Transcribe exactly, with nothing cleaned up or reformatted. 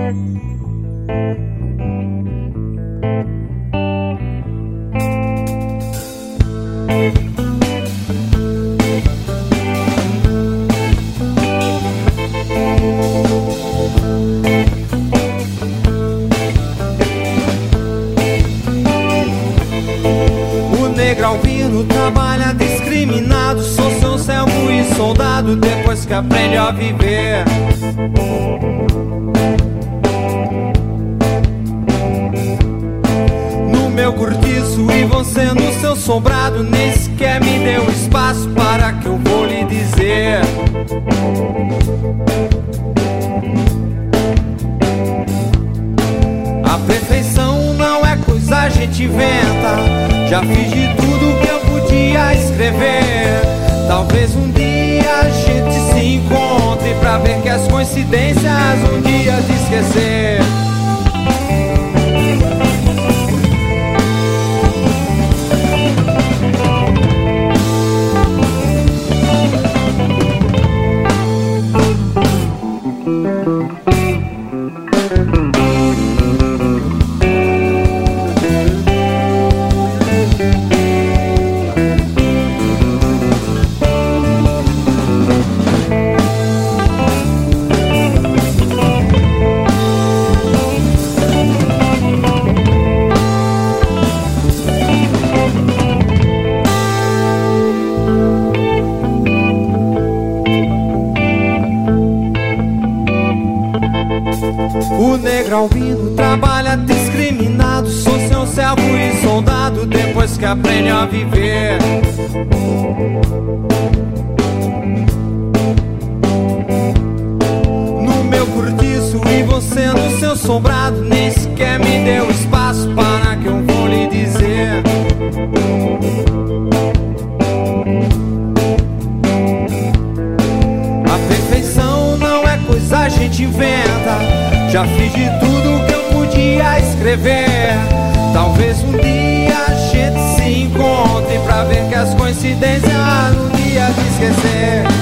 Albino trabalha discriminado, sou seu servo e soldado depois que aprende a viver. No meu cortiço e você no seu sobrado, nem sequer me deu espaço para que eu vou lhe dizer. A perfeição não é coisa a gente inventa. Já fiz de tudo que eu podia escrever. Talvez um dia a gente se encontre pra ver que as coincidências um dia te esquecer. O negro albino trabalha discriminado, sou seu servo e soldado depois que aprende a viver. No meu cortiço e você no seu sobrado, nem sequer me deu espaço para que eu vou lhe dizer. A perfeição não é coisa a gente inventa. Já fiz de tudo que eu podia escrever. Talvez um dia a gente se encontre pra ver que as coincidências um dia te esquecer.